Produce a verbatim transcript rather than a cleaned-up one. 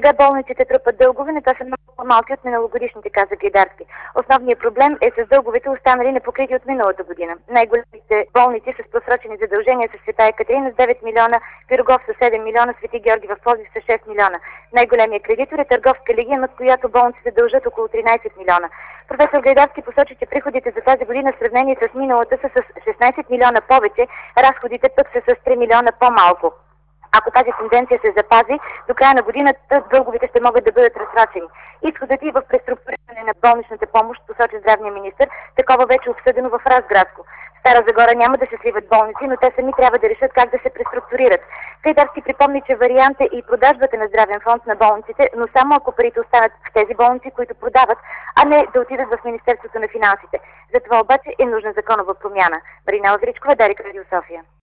Сега болниците трупат дългове, но те са много по-малки от миналогодишните, каза Гайдарски. Основният проблем е с дълговете, останали непокрити от миналата година. Най-големите болници с просрочени задължения са Света Екатерина с девет милиона, Пирогов с седем милиона, Свети Георги в Пловдив с шест милиона. Най-големият кредитор е Търговска легия, над която болниците дължат около тринайсет милиона. Професор Гайдарски посочи, че приходите за тази година в сравнение с миналата са с шестнайсет милиона повече, разходите пък са с три милиона по-малко. Ако тази тенденция се запази, до края на годината дълговете ще могат да бъдат разсрочени. Изходът и в преструктуриране на болничната помощ, посочи здравния министър, такова вече обсъдено в Разградско. В Стара Загора няма да се сливат болници, но те сами трябва да решат как да се преструктурират. Гайдарски припомни, че вариант е и продажбата на здравен фонд на болниците, но само ако парите останат в тези болници, които продават, а не да отидат в Министерството на финансите. За това обаче е нужна законова промяна. Марина Лазричкова, Дарик, Радио София.